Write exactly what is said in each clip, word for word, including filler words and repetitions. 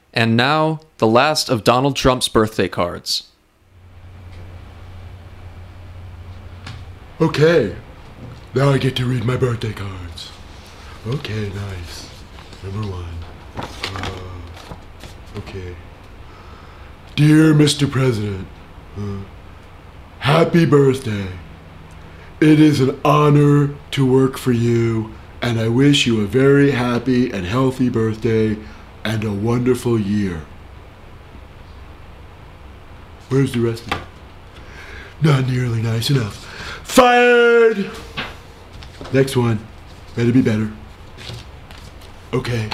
And now, the last of Donald Trump's birthday cards. Okay, now I get to read my birthday cards. Okay, nice. Number one. Uh, okay. Dear Mister President, uh, happy birthday. It is an honor to work for you, and I wish you a very happy and healthy birthday and a wonderful year. Where's the rest of it? Not nearly nice enough. Fired! Next one. Better be better. Okay.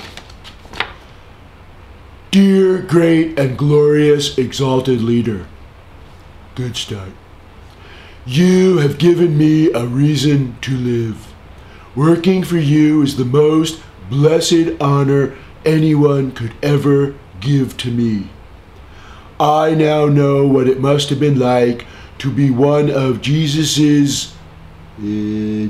Dear great and glorious exalted leader. Good start. You have given me a reason to live. Working for you is the most blessed honor anyone could ever give to me. I now know what it must have been like to be one of Jesus's uh,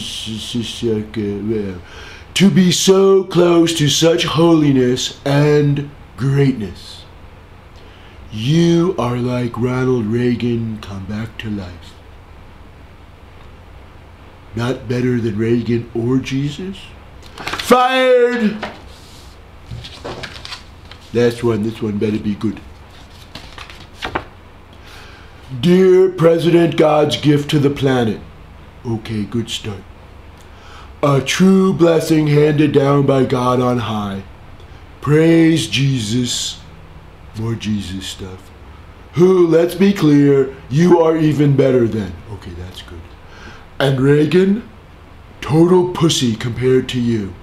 to be so close to such holiness and greatness. You are like Ronald Reagan come back to life. Not better than Reagan or Jesus? Fired! Last one, this one better be good. Dear President, God's gift to the planet. Okay, good start. A true blessing handed down by God on high. Praise Jesus. More Jesus stuff. Who, let's be clear, you are even better than. Okay, that's good. And Reagan, total pussy compared to you.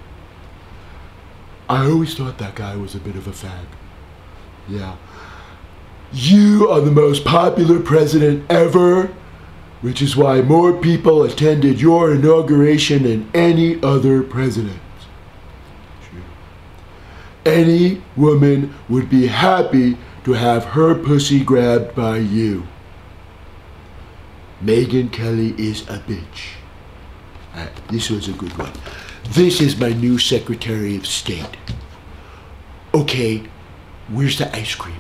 I always thought that guy was a bit of a fag. Yeah. You are the most popular president ever, which is why more people attended your inauguration than any other president. Any woman would be happy to have her pussy grabbed by you. Megyn Kelly is a bitch. Uh, this was a good one. This is my new Secretary of State. Okay, where's the ice cream?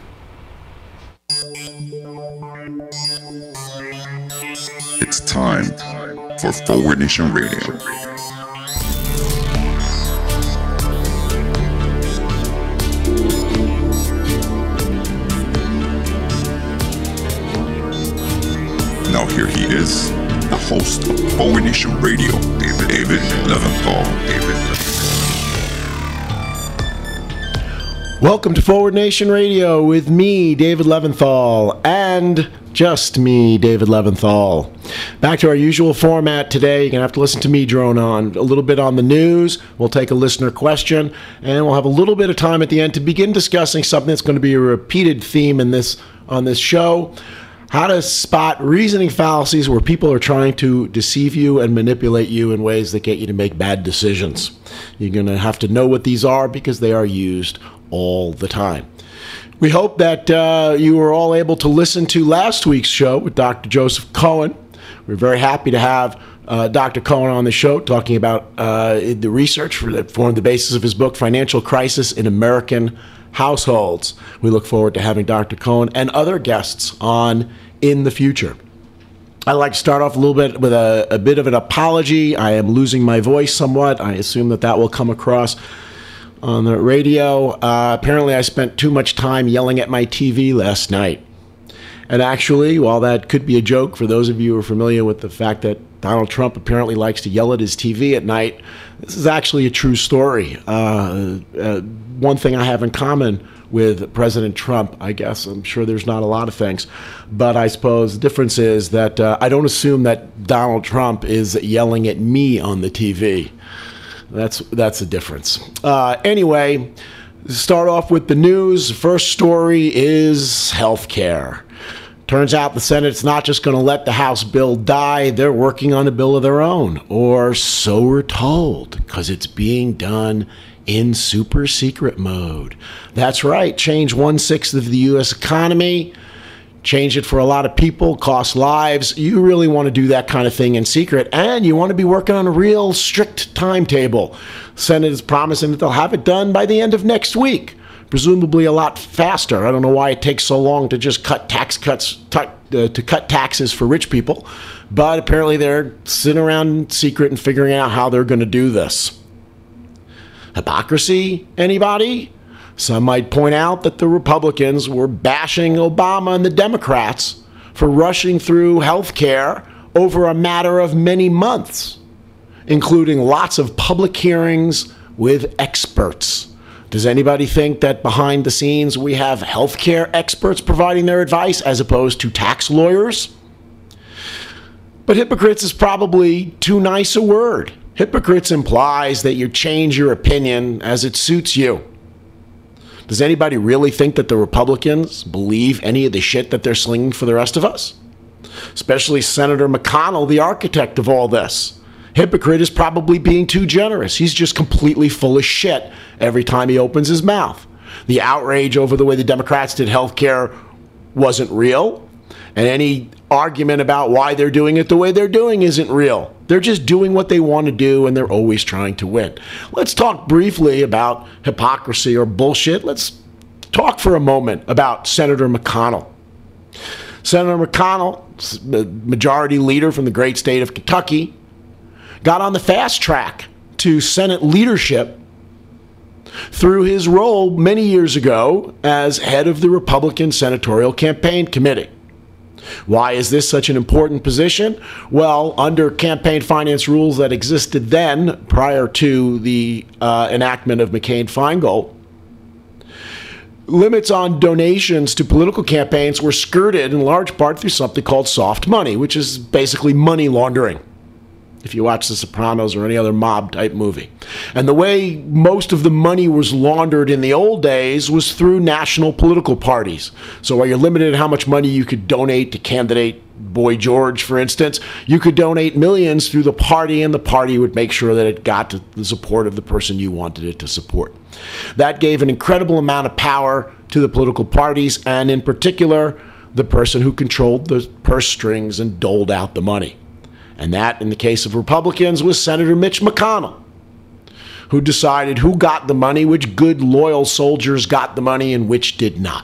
It's time for Forward Nation Radio. Now here he is, the host of Forward Nation Radio, David, David Leventhal. David Welcome to Forward Nation Radio with me, David Leventhal, and just me, David Leventhal. Back to our usual format today. You're going to have to listen to me drone on a little bit on the news. We'll take a listener question, and we'll have a little bit of time at the end to begin discussing something that's going to be a repeated theme in this on this show. How to spot reasoning fallacies where people are trying to deceive you and manipulate you in ways that get you to make bad decisions. You're going to have to know what these are because they are used all the time. We hope that uh, you were all able to listen to last week's show with Doctor Joseph Cohen. We're very happy to have uh, Doctor Cohen on the show talking about uh, the research for, that formed the basis of his book, Financial Crisis in American Households. We look forward to having Doctor Cohen and other guests on in the future. I'd like to start off a little bit with a, a bit of an apology. I am losing my voice somewhat. I assume that that will come across on the radio. Uh, apparently, I spent too much time yelling at my T V last night. And actually, while that could be a joke for those of you who are familiar with the fact that Donald Trump apparently likes to yell at his T V at night, this is actually a true story. Uh, uh, one thing I have in common with President Trump, I guess, I'm sure there's not a lot of things, but I suppose the difference is that uh, I don't assume that Donald Trump is yelling at me on the T V. That's that's the difference. Uh, anyway, start off with the news. First story is healthcare. Turns out the Senate's not just going to let the House bill die. They're working on a bill of their own, or so we're told, because it's being done in super secret mode. That's right. Change one-sixth of the U S economy. Change it for a lot of people, cost lives. You really want to do that kind of thing in secret, and you want to be working on a real strict timetable. Senate is promising that they'll have it done by the end of next week. presumably a lot faster. I don't know why it takes so long to just cut tax cuts, t- uh, to cut taxes for rich people, but apparently they're sitting around in secret and figuring out how they're going to do this. Hypocrisy, anybody? Some might point out that the Republicans were bashing Obama and the Democrats for rushing through health care over a matter of many months, including lots of public hearings with experts. Does anybody think that behind the scenes we have healthcare experts providing their advice as opposed to tax lawyers? But hypocrites is probably too nice a word. Hypocrites implies that you change your opinion as it suits you. Does anybody really think that the Republicans believe any of the shit that they're slinging for the rest of us? Especially Senator McConnell, the architect of all this. Hypocrite is probably being too generous. He's just completely full of shit every time he opens his mouth. The outrage over the way the Democrats did health care wasn't real, and any argument about why they're doing it the way they're doing isn't real. They're just doing what they want to do, and they're always trying to win. Let's talk briefly about hypocrisy or bullshit. Let's talk for a moment about Senator McConnell. Senator McConnell, the majority leader from the great state of Kentucky, got on the fast track to Senate leadership through his role many years ago as head of the Republican Senatorial Campaign Committee. Why is this such an important position? Well, under campaign finance rules that existed then, prior to the uh, enactment of McCain-Feingold, limits on donations to political campaigns were skirted in large part through something called soft money, which is basically money laundering, if you watch The Sopranos or any other mob-type movie. And the way most of the money was laundered in the old days was through national political parties. So while you're limited in how much money you could donate to candidate Boy George, for instance, you could donate millions through the party, and the party would make sure that it got to the support of the person you wanted it to support. That gave an incredible amount of power to the political parties, and in particular, the person who controlled the purse strings and doled out the money. And that, in the case of Republicans, was Senator Mitch McConnell, who decided who got the money, which good, loyal soldiers got the money, and which did not.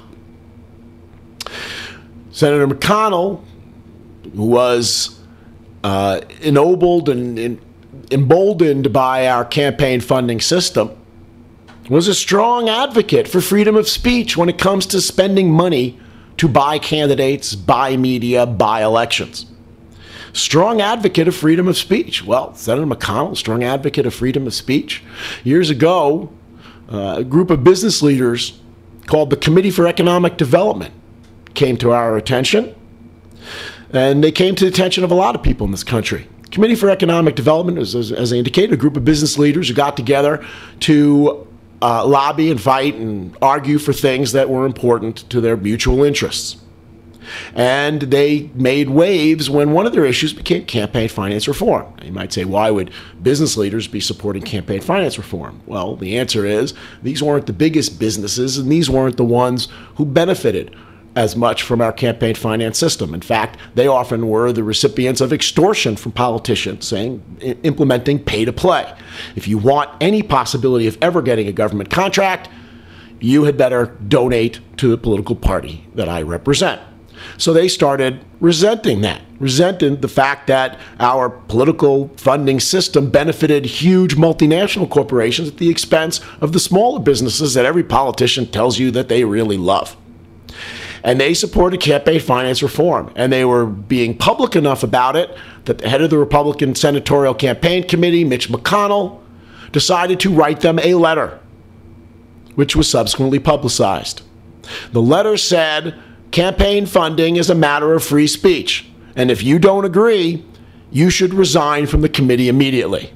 Senator McConnell, who was uh, ennobled and, and emboldened by our campaign funding system, was a strong advocate for freedom of speech when it comes to spending money to buy candidates, buy media, buy elections. Strong advocate of freedom of speech. Well, Senator McConnell, strong advocate of freedom of speech. Years ago, uh, a group of business leaders called the Committee for Economic Development came to our attention, and they came to the attention of a lot of people in this country. Committee for Economic Development, as, as, as I indicated, a group of business leaders who got together to uh, lobby and fight and argue for things that were important to their mutual interests. And they made waves when one of their issues became campaign finance reform. You might say, why would business leaders be supporting campaign finance reform? Well, the answer is these weren't the biggest businesses, and these weren't the ones who benefited as much from our campaign finance system. In fact, they often were the recipients of extortion from politicians, saying, implementing pay to play. If you want any possibility of ever getting a government contract, you had better donate to the political party that I represent. So they started resenting that, resenting the fact that our political funding system benefited huge multinational corporations at the expense of the smaller businesses that every politician tells you that they really love. And they supported campaign finance reform, and they were being public enough about it that the head of the Republican Senatorial Campaign Committee, Mitch McConnell, decided to write them a letter, which was subsequently publicized. The letter said, campaign funding is a matter of free speech, and if you don't agree, you should resign from the committee immediately.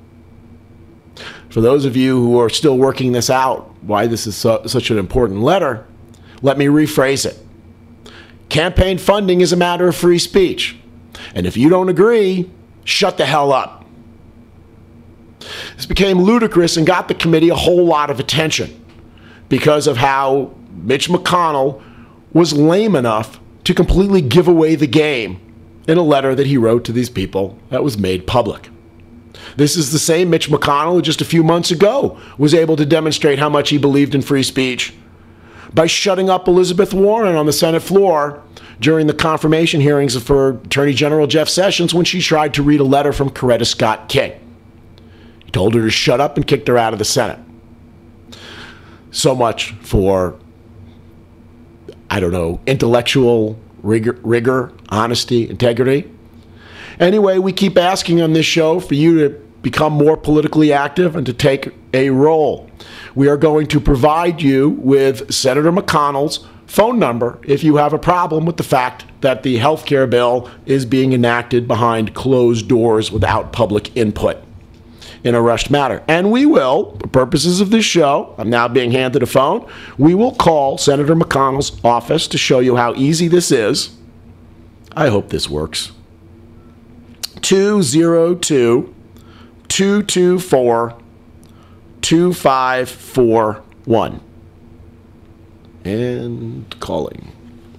For those of you who are still working this out, why this is so, such an important letter, let me rephrase it. Campaign funding is a matter of free speech, and if you don't agree, shut the hell up. This became ludicrous and got the committee a whole lot of attention because of how Mitch McConnell was lame enough to completely give away the game in a letter that he wrote to these people that was made public. This is the same Mitch McConnell who just a few months ago was able to demonstrate how much he believed in free speech by shutting up Elizabeth Warren on the Senate floor during the confirmation hearings for Attorney General Jeff Sessions when she tried to read a letter from Coretta Scott King. He told her to shut up and kicked her out of the Senate. So much for, I don't know, intellectual rigor, rigor, honesty, integrity. Anyway, we keep asking on this show for you to become more politically active and to take a role. We are going to provide you with Senator McConnell's phone number if you have a problem with the fact that the health care bill is being enacted behind closed doors without public input in a rushed matter. And we will, for purposes of this show, I'm now being handed a phone, we will call Senator McConnell's office to show you how easy this is. I hope this works. two oh two, two two four, two five four one. And calling.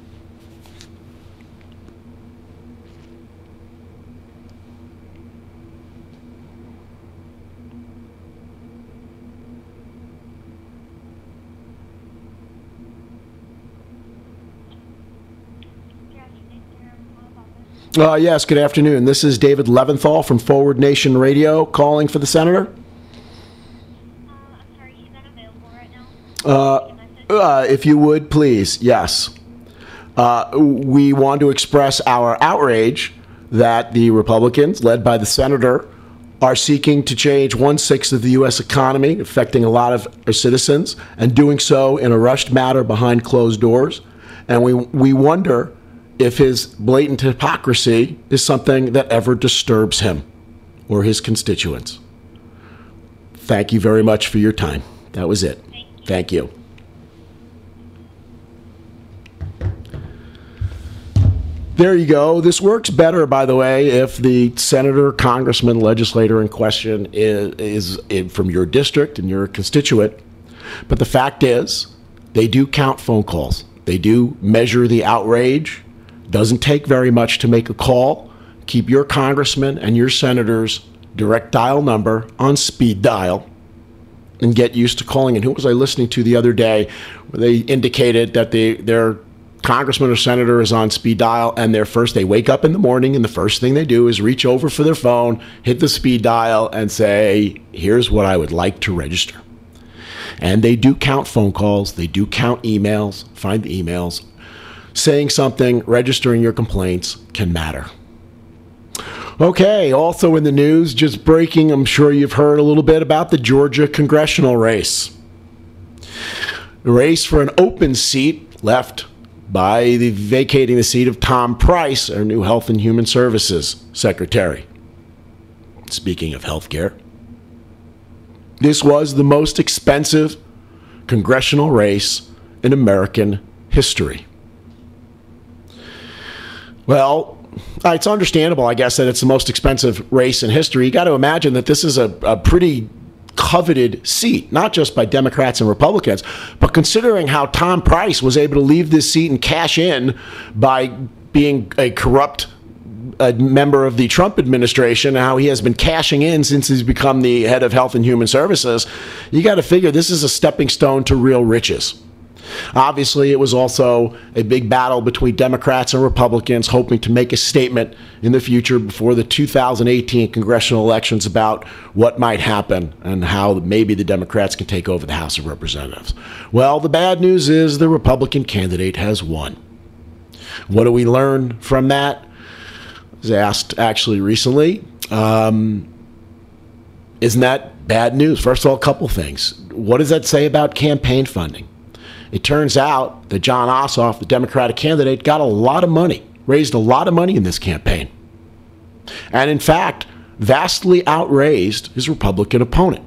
Uh, yes, good afternoon. This is David Leventhal from Forward Nation Radio calling for the senator. Uh, I'm sorry, is that available right now? Uh, uh, if you would, please, yes. Uh, we want to express our outrage that the Republicans, led by the senator, are seeking to change one-sixth of the U S economy, affecting a lot of our citizens, and doing so in a rushed matter behind closed doors. And we we wonder if his blatant hypocrisy is something that ever disturbs him or his constituents. Thank you very much for your time. That was it. Thank you. There you go. This works better, by the way, if the senator, congressman, legislator in question is, is in, from your district and you're a constituent. But the fact is, they do count phone calls. They do measure the outrage. Doesn't take very much to make a call. Keep your congressman and your senator's direct dial number on speed dial and get used to calling. And who was I listening to the other day where they indicated that they, their congressman or senator is on speed dial and they're first, they wake up in the morning and the first thing they do is reach over for their phone, hit the speed dial and say, here's what I would like to register. And they do count phone calls. They do count emails, find the emails. Saying something, registering your complaints can matter. Okay, also in the news, just breaking, I'm sure you've heard a little bit about the Georgia congressional race. The race for an open seat left by the vacating the seat of Tom Price, our new Health and Human Services Secretary. Speaking of healthcare, this was the most expensive congressional race in American history. Well, it's understandable, I guess, that it's the most expensive race in history. You got to imagine that this is a, a pretty coveted seat, not just by Democrats and Republicans, but considering how Tom Price was able to leave this seat and cash in by being a corrupt uh, member of the Trump administration, how he has been cashing in since he's become the head of Health and Human Services, you got to figure this is a stepping stone to real riches. Obviously, it was also a big battle between Democrats and Republicans hoping to make a statement in the future before the two thousand eighteen congressional elections about what might happen and how maybe the Democrats can take over the House of Representatives. Well, the bad news is the Republican candidate has won. What do we learn from that? I was asked actually recently. Um, isn't that bad news? First of all, a couple things. What does that say about campaign funding? It turns out that Jon Ossoff, the Democratic candidate, got a lot of money, raised a lot of money in this campaign. And in fact, vastly outraised his Republican opponent.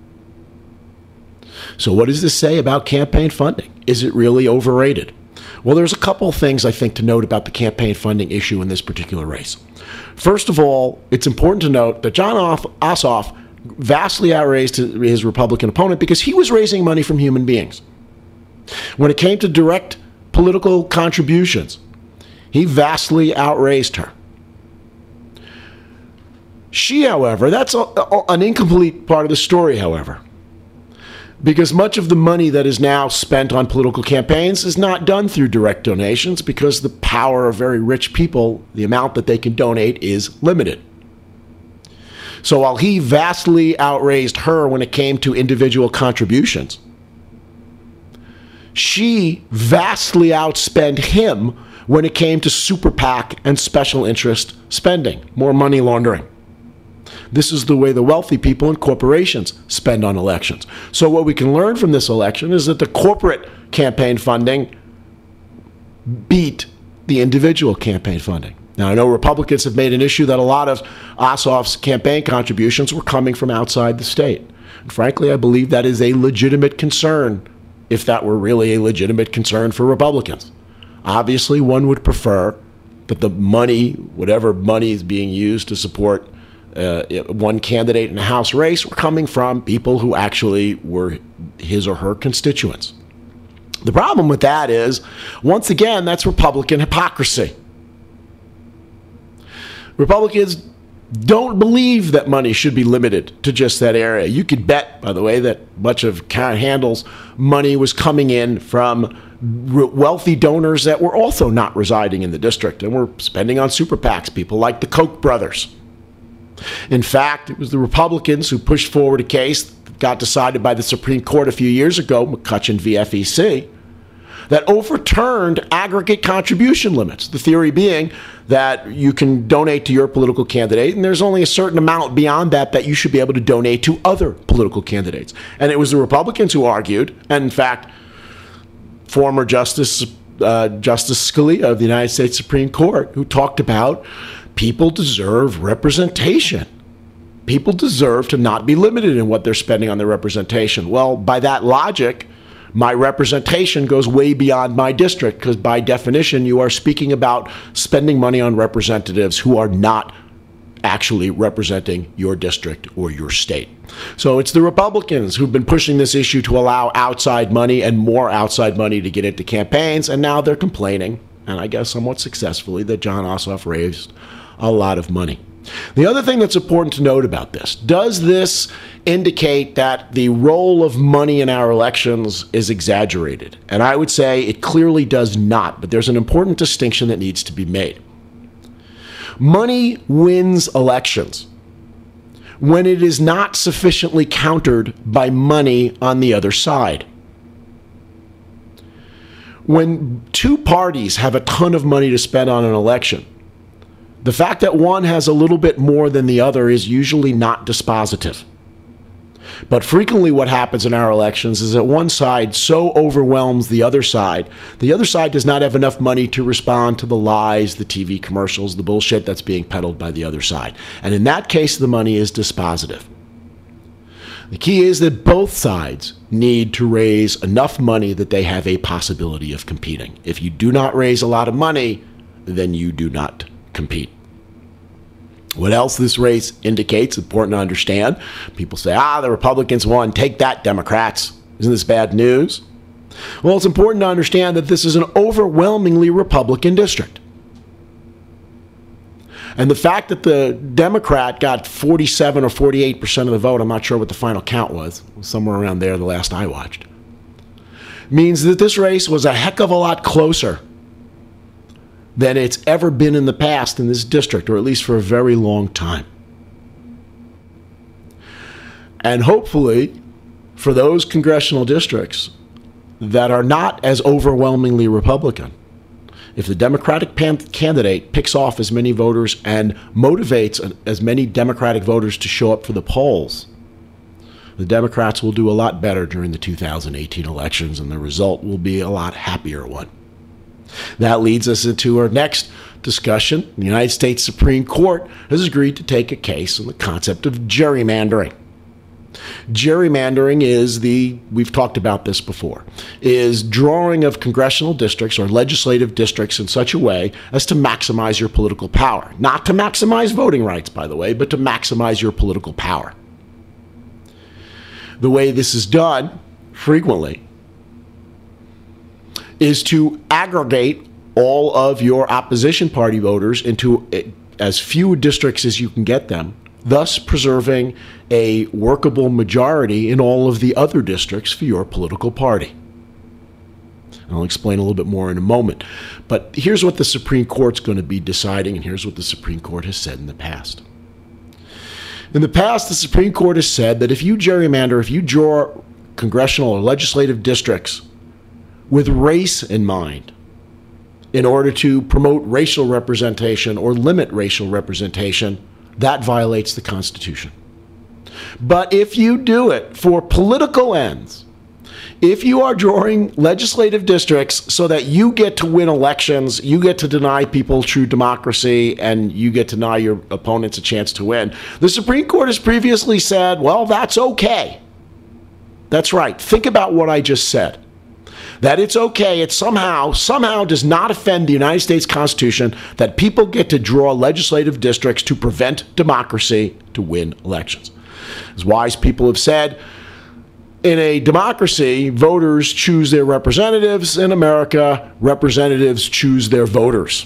So what does this say about campaign funding? Is it really overrated? Well, there's a couple of things I think to note about the campaign funding issue in this particular race. First of all, it's important to note that Jon Ossoff vastly outraised his Republican opponent because he was raising money from human beings. When it came to direct political contributions, he vastly outraised her. She, however, that's a, a, an incomplete part of the story, however. Because much of the money that is now spent on political campaigns is not done through direct donations because the power of very rich people, the amount that they can donate, is limited. So while he vastly outraised her when it came to individual contributions, she vastly outspent him when it came to super PAC and special interest spending, more money laundering. This is the way the wealthy people and corporations spend on elections. So what we can learn from this election is that the corporate campaign funding beat the individual campaign funding. Now, I know Republicans have made an issue that a lot of Ossoff's campaign contributions were coming from outside the state. And frankly, I believe that is a legitimate concern, if that were really a legitimate concern for Republicans. Obviously, one would prefer that the money, whatever money is being used to support Uh, one candidate in a House race, were coming from people who actually were his or her constituents. The problem with that is, once again, that's Republican hypocrisy. Republicans don't believe that money should be limited to just that area. You could bet, by the way, that much of Karen Handel's money was coming in from wealthy donors that were also not residing in the district and were spending on super PACs, people like the Koch brothers. In fact, it was the Republicans who pushed forward a case that got decided by the Supreme Court a few years ago, McCutcheon v. F E C, that overturned aggregate contribution limits. The theory being that you can donate to your political candidate, and there's only a certain amount beyond that that you should be able to donate to other political candidates. And it was the Republicans who argued, and in fact, former Justice uh, Justice Scalia of the United States Supreme Court, who talked about people deserve representation. People deserve to not be limited in what they're spending on their representation. Well, by that logic, my representation goes way beyond my district because by definition, you are speaking about spending money on representatives who are not actually representing your district or your state. So it's the Republicans who've been pushing this issue to allow outside money and more outside money to get into campaigns, and now they're complaining, and I guess somewhat successfully, that Jon Ossoff raised a lot of money. The other thing that's important to note about this, does this indicate that the role of money in our elections is exaggerated? And I would say it clearly does not, but there's an important distinction that needs to be made. Money wins elections when it is not sufficiently countered by money on the other side. When two parties have a ton of money to spend on an election, the fact that one has a little bit more than the other is usually not dispositive. But frequently what happens in our elections is that one side so overwhelms the other side, the other side does not have enough money to respond to the lies, the T V commercials, the bullshit that's being peddled by the other side. And in that case, the money is dispositive. The key is that both sides need to raise enough money that they have a possibility of competing. If you do not raise a lot of money, then you do not compete. What else this race indicates, important to understand. People say, ah, the Republicans won. Take that, Democrats. Isn't this bad news? Well, it's important to understand that this is an overwhelmingly Republican district. And the fact that the Democrat got forty-seven or forty-eight percent of the vote, I'm not sure what the final count was, somewhere around there the last I watched, means that this race was a heck of a lot closer than it's ever been in the past in this district, or at least for a very long time. And hopefully, for those congressional districts that are not as overwhelmingly Republican, if the Democratic pan- candidate picks off as many voters and motivates as many Democratic voters to show up for the polls, the Democrats will do a lot better during the two thousand eighteen elections, and the result will be a lot happier one. That leads us into our next discussion. The United States Supreme Court has agreed to take a case on the concept of gerrymandering. Gerrymandering is the, we've talked about this before, is drawing of congressional districts or legislative districts in such a way as to maximize your political power. Not to maximize voting rights, by the way, but to maximize your political power. The way this is done frequently is to aggregate all of your opposition party voters into as few districts as you can get them thus preserving a workable majority in all of the other districts for your political party. And I'll explain a little bit more in a moment. But here's what the Supreme Court's going to be deciding, and here's what the Supreme Court has said in the past. In the past, the Supreme Court has said that if you gerrymander, if you draw congressional or legislative districts with race in mind, in order to promote racial representation or limit racial representation, that violates the Constitution. But if you do it for political ends, if you are drawing legislative districts so that you get to win elections, you get to deny people true democracy, and you get to deny your opponents a chance to win, the Supreme Court has previously said, well, that's okay. That's right. Think about what I just said. That it's okay, it somehow, somehow does not offend the United States Constitution that people get to draw legislative districts to prevent democracy to win elections. As wise people have said, in a democracy, voters choose their representatives. In America, representatives choose their voters.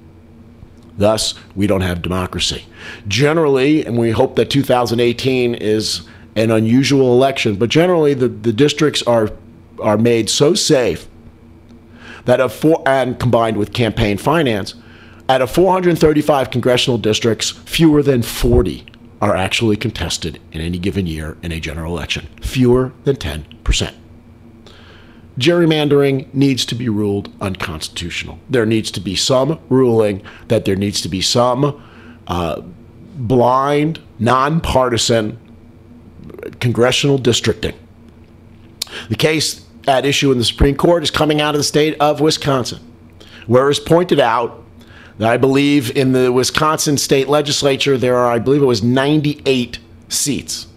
Thus, we don't have democracy. Generally, and we hope that two thousand eighteen is an unusual election, but generally the, the districts are are made so safe that a four, and combined with campaign finance, out of four hundred thirty-five congressional districts, fewer than forty are actually contested in any given year in a general election. Fewer than ten percent. Gerrymandering needs to be ruled unconstitutional. There needs to be some ruling that there needs to be some uh, blind, nonpartisan congressional districting. The case at issue in the Supreme Court is coming out of the state of Wisconsin, where it's pointed out that I believe in the Wisconsin state legislature there are, I believe it was ninety-eight seats.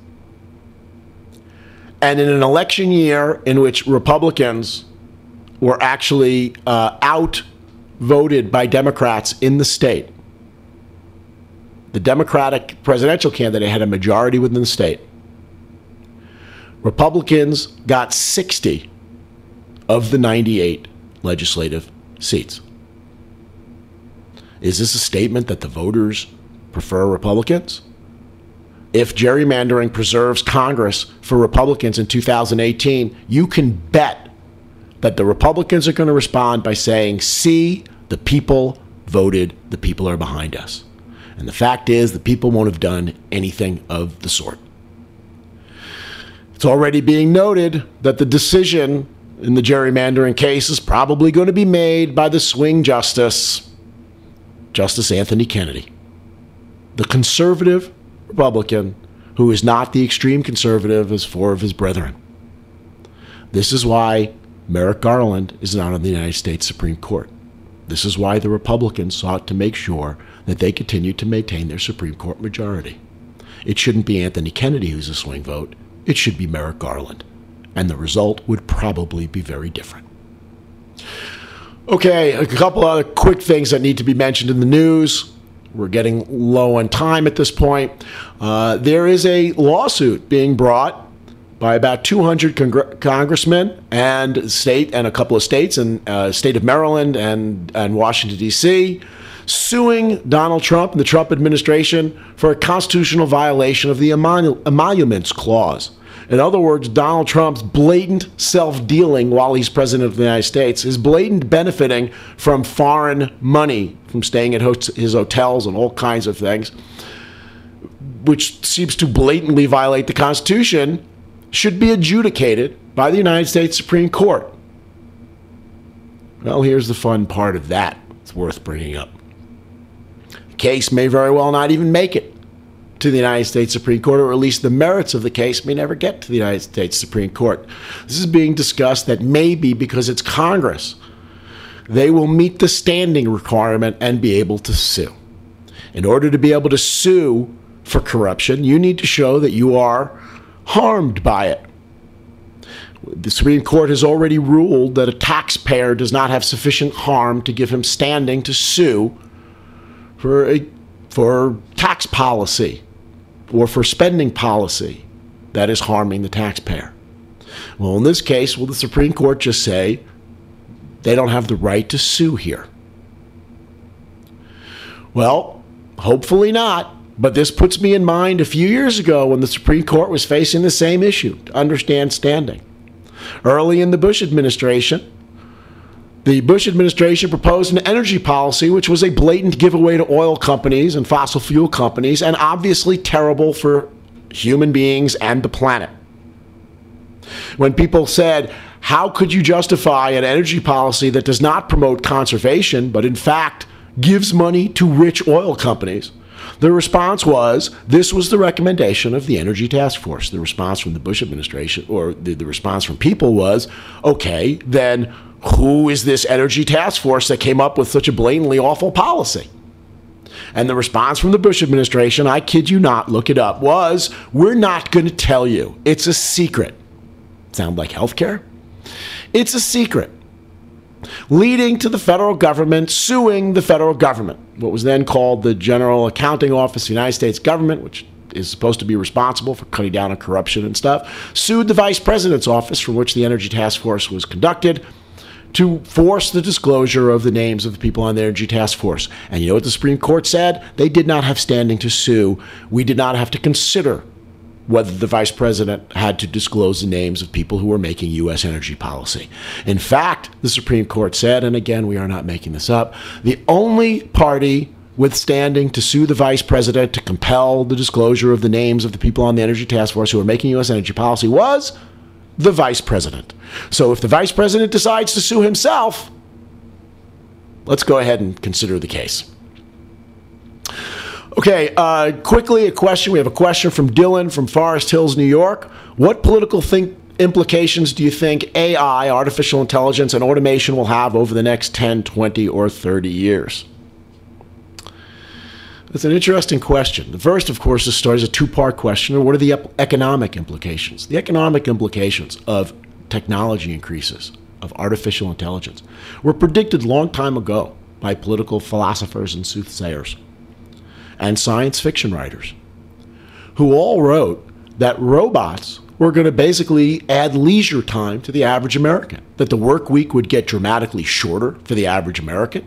And in an election year in which Republicans were actually uh, outvoted by Democrats in the state, the Democratic presidential candidate had a majority within the state. Republicans got sixty of the ninety-eight legislative seats. Is this a statement that the voters prefer Republicans? If gerrymandering preserves Congress for Republicans in two thousand eighteen, you can bet that the Republicans are going to respond by saying, see, the people voted, the people are behind us. And the fact is, the people won't have done anything of the sort. It's already being noted that the decision in the gerrymandering case is probably going to be made by the swing justice, Justice Anthony Kennedy, the conservative Republican who is not the extreme conservative as four of his brethren. This is why Merrick Garland is not on the United States Supreme Court. This is why the Republicans sought to make sure that they continue to maintain their Supreme Court majority. It shouldn't be Anthony Kennedy who's a swing vote. It should be Merrick Garland. And the result would probably be very different. Okay, a couple other quick things that need to be mentioned in the news. We're getting low on time at this point. Uh, there is a lawsuit being brought by about two hundred congr- congressmen and state and a couple of states, and uh, state of Maryland and, and Washington, D C, suing Donald Trump and the Trump administration for a constitutional violation of the emolu- emoluments clause. In other words, Donald Trump's blatant self-dealing while he's president of the United States, his blatant benefiting from foreign money, from staying at hot- his hotels and all kinds of things, which seems to blatantly violate the Constitution, should be adjudicated by the United States Supreme Court. Well, here's the fun part of that. It's worth bringing up. The case may very well not even make it to the United States Supreme Court, or at least the merits of the case may never get to the United States Supreme Court. This is being discussed that maybe because it's Congress, they will meet the standing requirement and be able to sue. In order to be able to sue for corruption, you need to show that you are harmed by it. The Supreme Court has already ruled that a taxpayer does not have sufficient harm to give him standing to sue for a for tax policy or for spending policy that is harming the taxpayer. Well, in this case, will the Supreme Court just say they don't have the right to sue here? Well, hopefully not. But this puts me in mind a few years ago when the Supreme Court was facing the same issue, to understand standing. Early in the Bush administration, the Bush administration proposed an energy policy which was a blatant giveaway to oil companies and fossil fuel companies, and obviously terrible for human beings and the planet. When people said, how could you justify an energy policy that does not promote conservation, but in fact gives money to rich oil companies? The response was, this was the recommendation of the Energy Task Force. The response from the Bush administration, or the, the response from people was, okay, then who is this Energy Task Force that came up with such a blatantly awful policy? And the response from the Bush administration, I kid you not, look it up, was, we're not going to tell you. It's a secret. Sound like healthcare? It's a secret. Leading to the federal government suing the federal government, what was then called the General Accounting Office of the United States government, which is supposed to be responsible for cutting down on corruption and stuff, sued the vice president's office, from which the Energy Task Force was conducted, to force the disclosure of the names of the people on the Energy Task Force. And you know what the Supreme Court said? They did not have standing to sue. We did not have to consider whether the vice president had to disclose the names of people who were making U S energy policy. In fact, the Supreme Court said, and again, we are not making this up, the only party with standing to sue the vice president to compel the disclosure of the names of the people on the Energy Task Force who were making U S energy policy was the vice president. So if the vice president decides to sue himself, let's go ahead and consider the case. Okay, uh, quickly, a question. We have a question from Dylan from Forest Hills, New York. What political think implications do you think A I, artificial intelligence, and automation will have over the next ten, twenty, or thirty years? That's an interesting question. The first, of course, is starts a two-part question. What are the economic implications? The economic implications of technology increases, of artificial intelligence, were predicted a long time ago by political philosophers and soothsayers and science fiction writers, who all wrote that robots were going to basically add leisure time to the average American, that the work week would get dramatically shorter for the average American,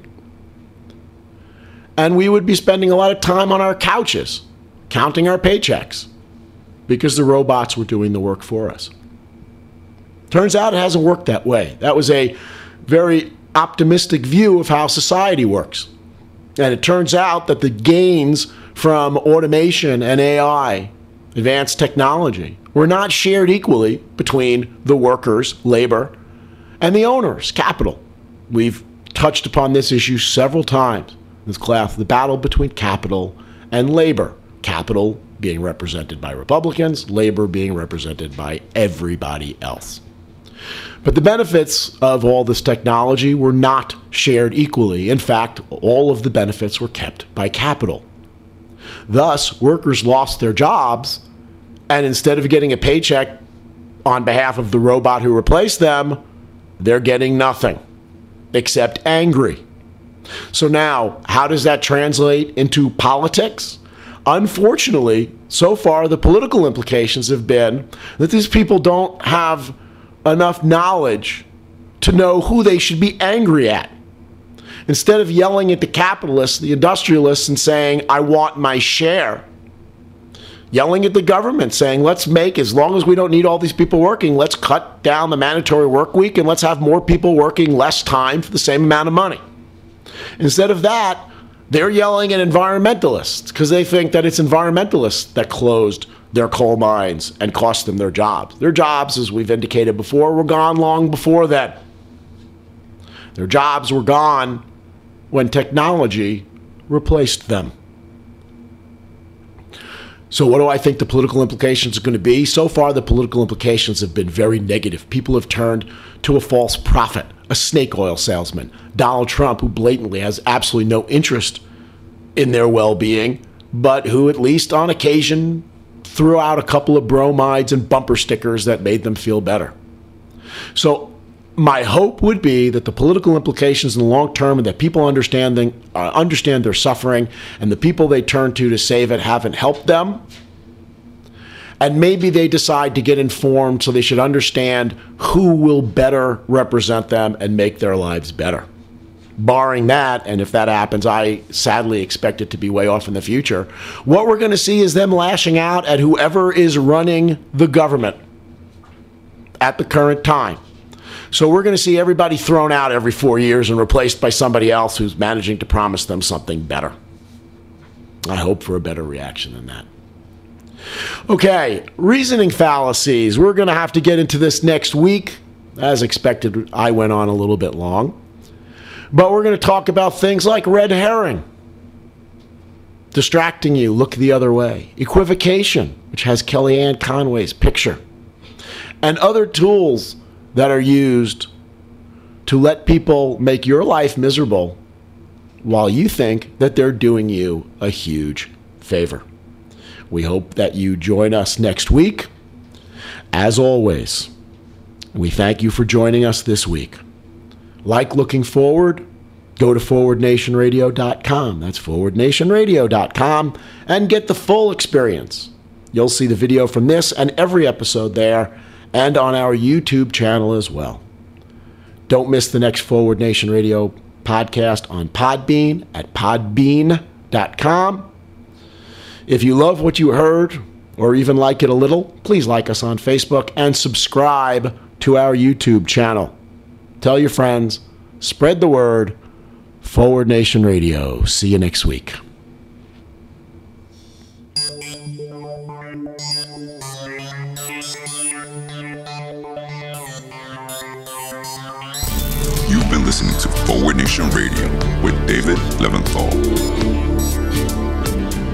and we would be spending a lot of time on our couches counting our paychecks because the robots were doing the work for us. Turns out it hasn't worked that way. That was a very optimistic view of how society works. And it turns out that the gains from automation and A I, advanced technology, were not shared equally between the workers, labor, and the owners, capital. We've touched upon this issue several times in this class, the battle between capital and labor. Capital being represented by Republicans, labor being represented by everybody else. But the benefits of all this technology were not shared equally. In fact, all of the benefits were kept by capital. Thus, workers lost their jobs, and instead of getting a paycheck on behalf of the robot who replaced them, they're getting nothing except angry. So now, how does that translate into politics? Unfortunately, so far, the political implications have been that these people don't have enough knowledge to know who they should be angry at. Instead of yelling at the capitalists, the industrialists, and saying, I want my share, yelling at the government, saying, let's make, as long as we don't need all these people working, let's cut down the mandatory work week and let's have more people working less time for the same amount of money. Instead of that, they're yelling at environmentalists because they think that it's environmentalists that closed their coal mines and cost them their jobs. Their jobs, as we've indicated before, were gone long before that. Their jobs were gone when technology replaced them. So what do I think the political implications are going to be? So far, the political implications have been very negative. People have turned to a false prophet, a snake oil salesman, Donald Trump, who blatantly has absolutely no interest in their well-being, but who at least on occasion threw out a couple of bromides and bumper stickers that made them feel better. So my hope would be that the political implications in the long term, and that people understanding uh, understand their suffering, and the people they turn to to save it haven't helped them. And maybe they decide to get informed so they should understand who will better represent them and make their lives better. barring that, and if that happens, I sadly expect it to be way off in the future, what we're going to see is them lashing out at whoever is running the government at the current time. So we're going to see everybody thrown out every four years and replaced by somebody else who's managing to promise them something better. I hope for a better reaction than that. Okay, reasoning fallacies. We're going to have to get into this next week. As expected, I went on a little bit long. But we're going to talk about things like red herring, distracting you, look the other way, equivocation, which has Kellyanne Conway's picture, and other tools that are used to let people make your life miserable while you think that they're doing you a huge favor. We hope that you join us next week. As always, we thank you for joining us this week. Like looking forward, go to forward nation radio dot com. That's forward nation radio dot com and get the full experience. You'll see the video from this and every episode there and on our YouTube channel as well. Don't miss the next Forward Nation Radio podcast on Podbean at podbean dot com. If you love what you heard, or even like it a little, please like us on Facebook and subscribe to our YouTube channel. Tell your friends, spread the word. Forward Nation Radio. See you next week. You've been listening to Forward Nation Radio with David Leventhal.